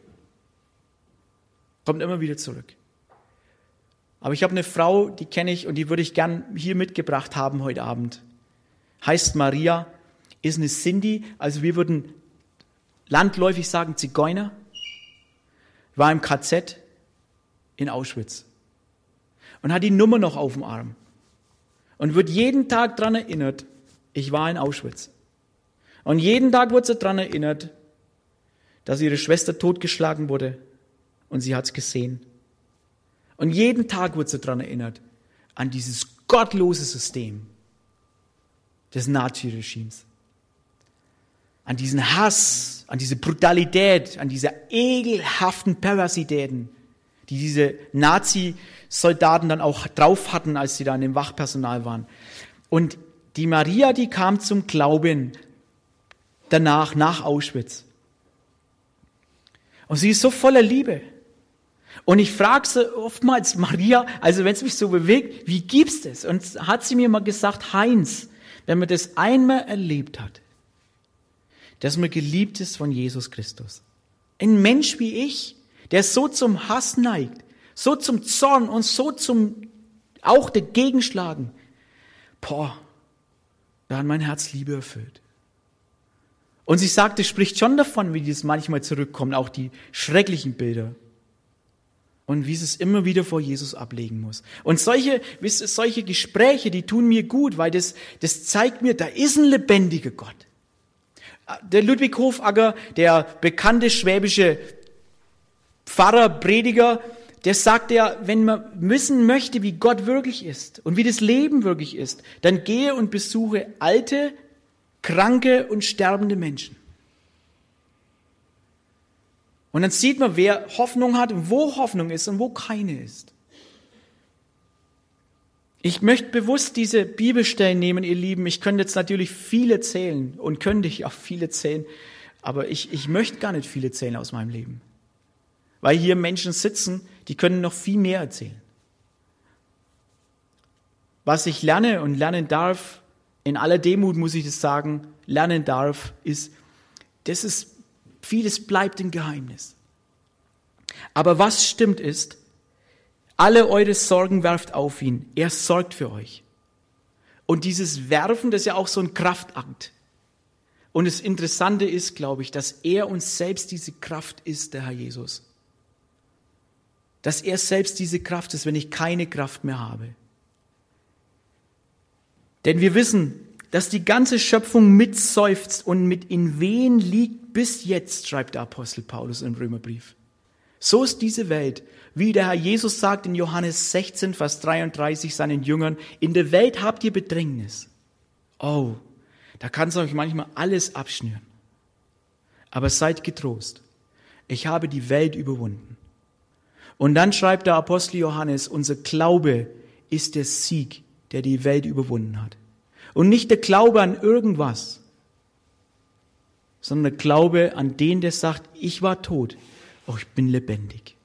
Aber ich habe eine Frau, die kenne ich und die würde ich gern hier mitgebracht haben heute Abend. Heißt Maria, ist eine Sinti, also wir würden landläufig sagen Zigeuner, war im KZ in Auschwitz und hat die Nummer noch auf dem Arm und wird jeden Tag daran erinnert, ich war in Auschwitz. Und jeden Tag wird sie daran erinnert, dass ihre Schwester totgeschlagen wurde und sie hat es gesehen. Und jeden Tag wird sie daran erinnert, an dieses gottlose System des Nazi-Regimes. An diesen Hass, an diese Brutalität, an diese ekelhaften Perversitäten, die diese Nazi-Soldaten dann auch drauf hatten, als sie da in dem Wachpersonal waren. Und die Maria, die kam zum Glauben danach, nach Auschwitz. Und sie ist so voller Liebe. Und ich frage sie oftmals, Maria, also wenn es mich so bewegt, wie gibt's das? Und hat sie mir mal gesagt, Heinz, wenn man das einmal erlebt hat, dass man geliebt ist von Jesus Christus. Ein Mensch wie ich, der so zum Hass neigt, so zum Zorn und so zum auch dagegenschlagen, da hat mein Herz Liebe erfüllt. Und sie sagte, spricht schon davon, wie das manchmal zurückkommt, auch die schrecklichen Bilder. Und wie sie es immer wieder vor Jesus ablegen muss. Und solche Gespräche, die tun mir gut, weil das zeigt mir, da ist ein lebendiger Gott. Der Ludwig Hofacker, der bekannte schwäbische Pfarrer, Prediger, der sagt ja, wenn man wissen möchte, wie Gott wirklich ist und wie das Leben wirklich ist, dann gehe und besuche alte, kranke und sterbende Menschen. Und dann sieht man, wer Hoffnung hat, wo Hoffnung ist und wo keine ist. Ich möchte bewusst diese Bibelstellen nehmen, ihr Lieben. Ich könnte jetzt natürlich viele zählen und könnte ich auch viele zählen, aber ich möchte gar nicht viele zählen aus meinem Leben. Weil hier Menschen sitzen, die können noch viel mehr erzählen. Was ich lerne und lernen darf, in aller Demut muss ich das sagen, lernen darf, ist, vieles bleibt ein Geheimnis. Aber was stimmt ist, alle eure Sorgen werft auf ihn. Er sorgt für euch. Und dieses Werfen, das ist ja auch so ein Kraftakt. Und das Interessante ist, glaube ich, dass er uns selbst diese Kraft ist, der Herr Jesus. Dass er selbst diese Kraft ist, wenn ich keine Kraft mehr habe. Denn wir wissen, dass die ganze Schöpfung mitseufzt und mit in Wehen liegt bis jetzt, schreibt der Apostel Paulus im Römerbrief. So ist diese Welt. Wie der Herr Jesus sagt in Johannes 16, Vers 33 seinen Jüngern, in der Welt habt ihr Bedrängnis. Oh, da kann es euch manchmal alles abschnüren. Aber seid getrost. Ich habe die Welt überwunden. Und dann schreibt der Apostel Johannes, unser Glaube ist der Sieg, der die Welt überwunden hat. Und nicht der Glaube an irgendwas, sondern der Glaube an den, der sagt, ich war tot, doch ich bin lebendig.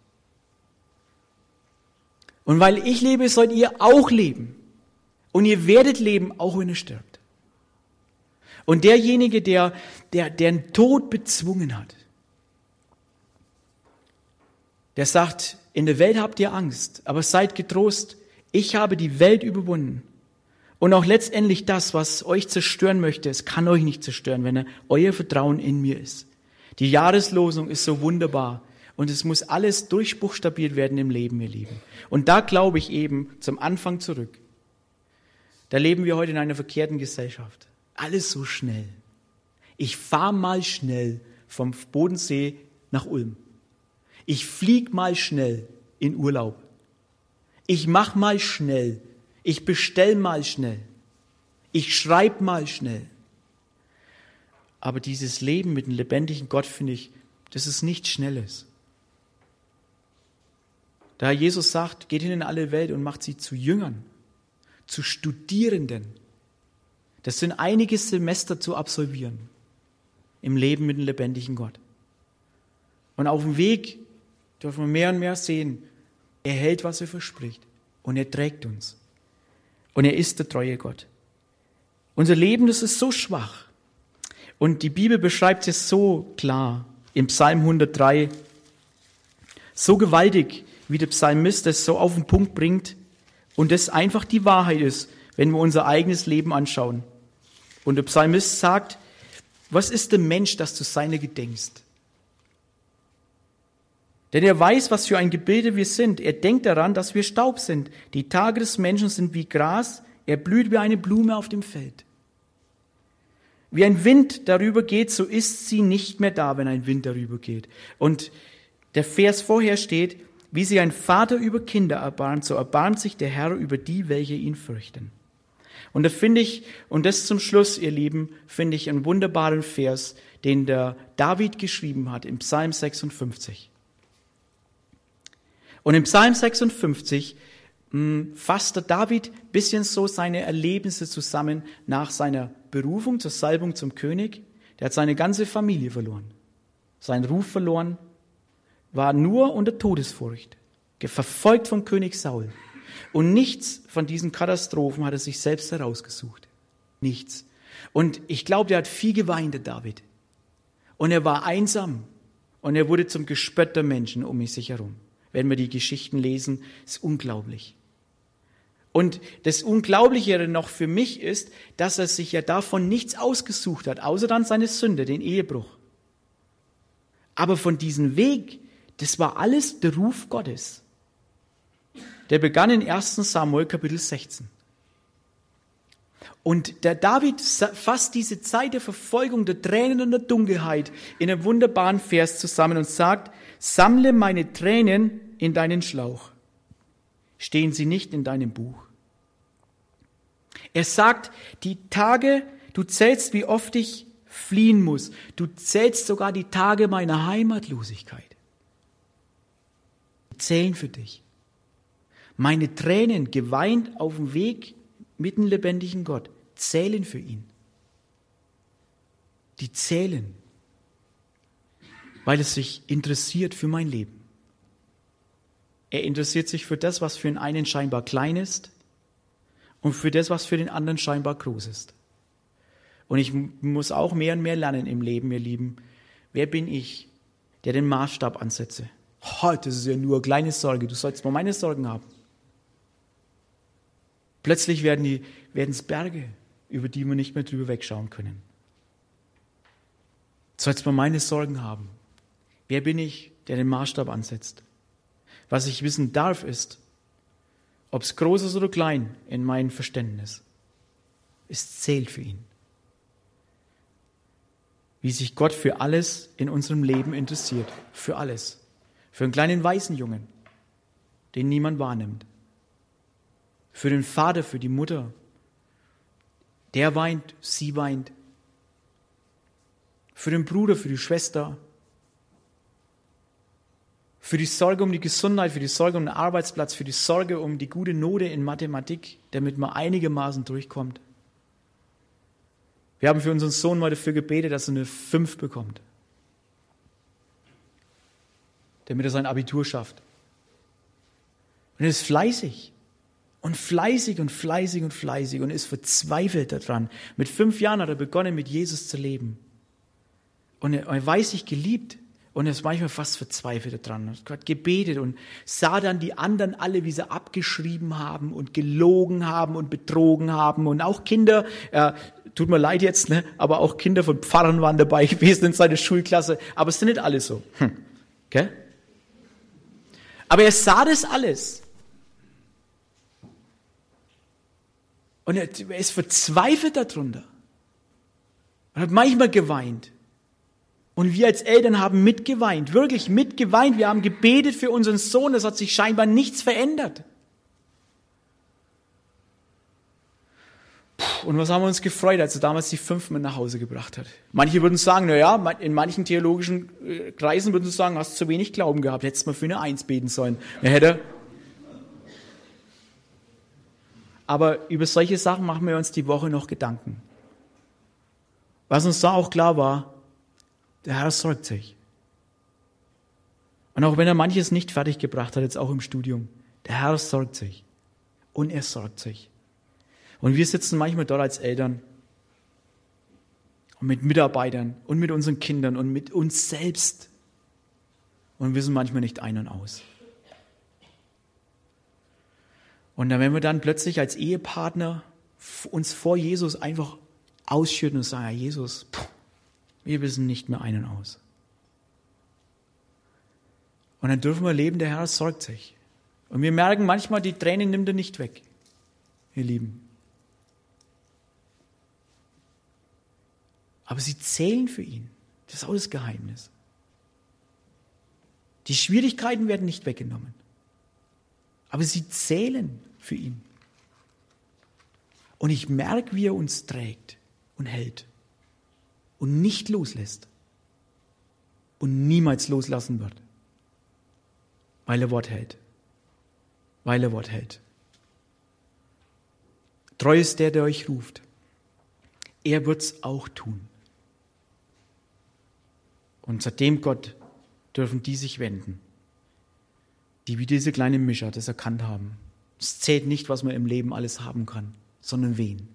Und weil ich lebe, sollt ihr auch leben. Und ihr werdet leben, auch wenn ihr stirbt. Und derjenige, der den Tod bezwungen hat, der sagt, in der Welt habt ihr Angst, aber seid getrost, ich habe die Welt überwunden. Und auch letztendlich das, was euch zerstören möchte, es kann euch nicht zerstören, wenn euer Vertrauen in mir ist. Die Jahreslosung ist so wunderbar. Und es muss alles durchbuchstabiert werden im Leben, ihr Lieben. Und da glaube ich eben zum Anfang zurück. Da leben wir heute in einer verkehrten Gesellschaft. Alles so schnell. Ich fahre mal schnell vom Bodensee nach Ulm. Ich fliege mal schnell in Urlaub. Ich mache mal schnell. Ich bestell mal schnell. Ich schreibe mal schnell. Aber dieses Leben mit dem lebendigen Gott, finde ich, das ist nichts Schnelles. Da Herr Jesus sagt, geht hin in alle Welt und macht sie zu Jüngern, zu Studierenden. Das sind einige Semester zu absolvieren im Leben mit dem lebendigen Gott. Und auf dem Weg dürfen wir mehr und mehr sehen, er hält, was er verspricht und er trägt uns. Und er ist der treue Gott. Unser Leben, das ist so schwach. Und die Bibel beschreibt es so klar im Psalm 103, so gewaltig, wie der Psalmist das so auf den Punkt bringt und das einfach die Wahrheit ist, wenn wir unser eigenes Leben anschauen. Und der Psalmist sagt, was ist der Mensch, dass du seiner gedenkst? Denn er weiß, was für ein Gebilde wir sind. Er denkt daran, dass wir Staub sind. Die Tage des Menschen sind wie Gras, er blüht wie eine Blume auf dem Feld. Wie ein Wind darüber geht, so ist sie nicht mehr da, wenn ein Wind darüber geht. Und der Vers vorher steht, wie sich ein Vater über Kinder erbarmt, so erbarmt sich der Herr über die, welche ihn fürchten. Und da finde ich, und das zum Schluss, ihr Lieben, finde ich einen wunderbaren Vers, den der David geschrieben hat im Psalm 56. Und im Psalm 56 fasst der David ein bisschen so seine Erlebnisse zusammen nach seiner Berufung zur Salbung zum König. Der hat seine ganze Familie verloren, seinen Ruf verloren, war nur unter Todesfurcht, verfolgt vom König Saul. Und nichts von diesen Katastrophen hat er sich selbst herausgesucht. Nichts. Und ich glaube, der hat viel geweint, der David. Und er war einsam. Und er wurde zum Gespött der Menschen um sich herum. Wenn wir die Geschichten lesen, ist unglaublich. Und das Unglaublichere noch für mich ist, dass er sich ja davon nichts ausgesucht hat, außer dann seine Sünde, den Ehebruch. Aber von diesem Weg, das war alles der Ruf Gottes. Der begann in 1. Samuel Kapitel 16. Und der David fasst diese Zeit der Verfolgung, der Tränen und der Dunkelheit in einem wunderbaren Vers zusammen und sagt, sammle meine Tränen in deinen Schlauch. Stehen sie nicht in deinem Buch? Er sagt, die Tage, du zählst, wie oft ich fliehen muss. Du zählst sogar die Tage meiner Heimatlosigkeit. Die zählen für dich. Meine Tränen, geweint auf dem Weg mit dem lebendigen Gott, zählen für ihn. Die zählen, weil es sich interessiert für mein Leben. Er interessiert sich für das, was für den einen scheinbar klein ist und für das, was für den anderen scheinbar groß ist. Und ich muss auch mehr und mehr lernen im Leben, ihr Lieben. Wer bin ich, der den Maßstab ansetze? Oh, das ist ja nur eine kleine Sorge, du sollst mal meine Sorgen haben. Plötzlich werden es Berge, über die wir nicht mehr drüber wegschauen können. Du sollst mal meine Sorgen haben. Wer bin ich, der den Maßstab ansetzt? Was ich wissen darf, ist, ob es groß ist oder klein in meinem Verständnis, es zählt für ihn. Wie sich Gott für alles in unserem Leben interessiert. Für alles. Für einen kleinen Waisenjungen, den niemand wahrnimmt. Für den Vater, für die Mutter. Der weint, sie weint. Für den Bruder, für die Schwester. Für die Sorge um die Gesundheit, für die Sorge um den Arbeitsplatz, für die Sorge um die gute Note in Mathematik, damit man einigermaßen durchkommt. Wir haben für unseren Sohn mal dafür gebetet, dass er eine 5 bekommt. Damit er sein Abitur schafft. Und er ist fleißig. Und fleißig und fleißig und fleißig und ist verzweifelt daran. Mit 5 Jahren hat er begonnen, mit Jesus zu leben. Und er weiß sich geliebt. Und er ist manchmal fast verzweifelt daran. Er hat gebetet und sah dann die anderen alle, wie sie abgeschrieben haben und gelogen haben und betrogen haben. Und auch Kinder, tut mir leid jetzt, ne? Aber auch Kinder von Pfarrern waren dabei gewesen in seiner Schulklasse. Aber es sind nicht alle so. Okay? Aber er sah das alles. Und er ist verzweifelt darunter. Er hat manchmal geweint. Und wir als Eltern haben mitgeweint, wirklich mitgeweint. Wir haben gebetet für unseren Sohn, es hat sich scheinbar nichts verändert. Und was haben wir uns gefreut, als er damals die 5 mit nach Hause gebracht hat? Manche würden sagen, naja, in manchen theologischen Kreisen würden sie sagen, hast zu wenig Glauben gehabt, hättest mal für eine 1 beten sollen. Er hätte. Aber über solche Sachen machen wir uns die Woche noch Gedanken. Was uns da auch klar war, der Herr sorgt sich. Und auch wenn er manches nicht fertiggebracht hat, jetzt auch im Studium, der Herr sorgt sich. Und er sorgt sich. Und wir sitzen manchmal dort als Eltern und mit Mitarbeitern und mit unseren Kindern und mit uns selbst und wissen manchmal nicht ein und aus. Und dann, wenn wir dann plötzlich als Ehepartner uns vor Jesus einfach ausschütten und sagen, ja, Jesus, wir wissen nicht mehr ein und aus. Und dann dürfen wir leben, der Herr sorgt sich. Und wir merken manchmal, die Tränen nimmt er nicht weg, ihr Lieben. Aber sie zählen für ihn. Das ist auch das Geheimnis. Die Schwierigkeiten werden nicht weggenommen. Aber sie zählen für ihn. Und ich merke, wie er uns trägt und hält. Und nicht loslässt. Und niemals loslassen wird. Weil er Wort hält. Weil er Wort hält. Treu ist der euch ruft. Er wird's auch tun. Und seitdem Gott dürfen die sich wenden, die wie diese kleine Mischer das erkannt haben. Es zählt nicht, was man im Leben alles haben kann, sondern wen.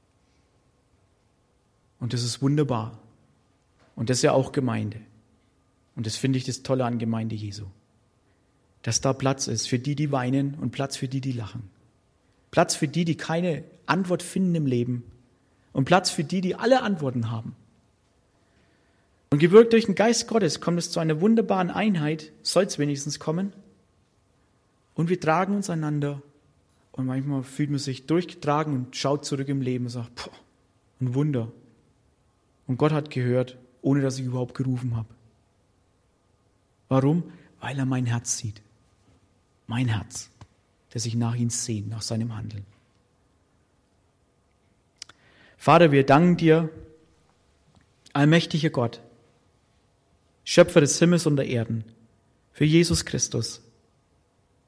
Und das ist wunderbar. Und das ist ja auch Gemeinde. Und das finde ich das Tolle an Gemeinde Jesu. Dass da Platz ist für die, die weinen und Platz für die, die lachen. Platz für die, die keine Antwort finden im Leben. Und Platz für die, die alle Antworten haben. Und gewirkt durch den Geist Gottes kommt es zu einer wunderbaren Einheit, soll es wenigstens kommen. Und wir tragen uns einander. Und manchmal fühlt man sich durchgetragen und schaut zurück im Leben und sagt, boah, ein Wunder. Und Gott hat gehört, ohne dass ich überhaupt gerufen habe. Warum? Weil er mein Herz sieht. Mein Herz, das sich nach ihm sehnt, nach seinem Handeln. Vater, wir danken dir, allmächtiger Gott, Schöpfer des Himmels und der Erden, für Jesus Christus.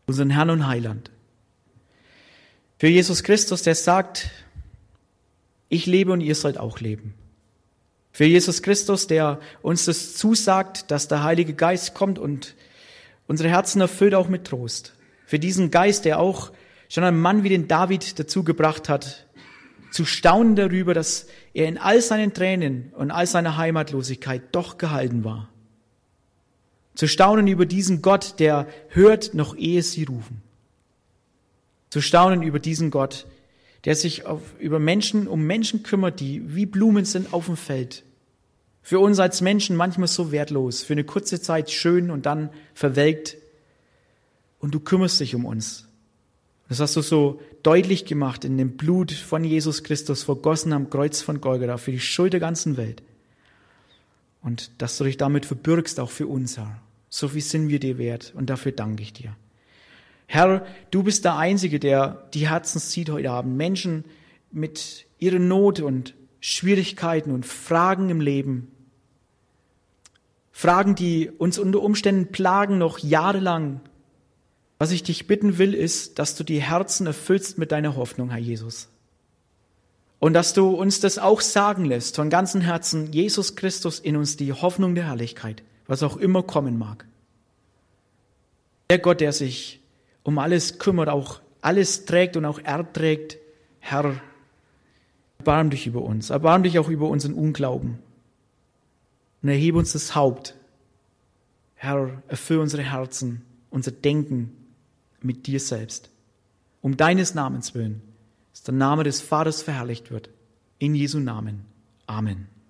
unseren Herrn und Heiland. Für Jesus Christus, der sagt, ich lebe und ihr sollt auch leben. Für Jesus Christus, der uns das zusagt, dass der Heilige Geist kommt und unsere Herzen erfüllt auch mit Trost. Für diesen Geist, der auch schon einen Mann wie den David dazu gebracht hat, zu staunen darüber, dass er in all seinen Tränen und all seiner Heimatlosigkeit doch gehalten war. Zu staunen über diesen Gott, der hört, noch ehe sie rufen. Zu staunen über diesen Gott, der sich um Menschen kümmert, die wie Blumen sind auf dem Feld. Für uns als Menschen manchmal so wertlos, für eine kurze Zeit schön und dann verwelkt. Und du kümmerst dich um uns. Das hast du so deutlich gemacht in dem Blut von Jesus Christus, vergossen am Kreuz von Golgatha, für die Schuld der ganzen Welt. Und dass du dich damit verbürgst, auch für uns, Herr. So viel sind wir dir wert und dafür danke ich dir. Herr, du bist der Einzige, der die Herzen sieht heute Abend. Menschen mit ihrer Not und Schwierigkeiten und Fragen im Leben. Fragen, die uns unter Umständen plagen noch jahrelang. Was ich dich bitten will, ist, dass du die Herzen erfüllst mit deiner Hoffnung, Herr Jesus. Und dass du uns das auch sagen lässt, von ganzem Herzen, Jesus Christus in uns, die Hoffnung der Herrlichkeit, was auch immer kommen mag. Der Gott, der sich um alles kümmert, auch alles trägt und auch erträgt, Herr, erbarm dich über uns, erbarm dich auch über unseren Unglauben und erhebe uns das Haupt. Herr, erfülle unsere Herzen, unser Denken mit dir selbst. Um deines Namens willen, dass der Name des Vaters verherrlicht wird. In Jesu Namen. Amen.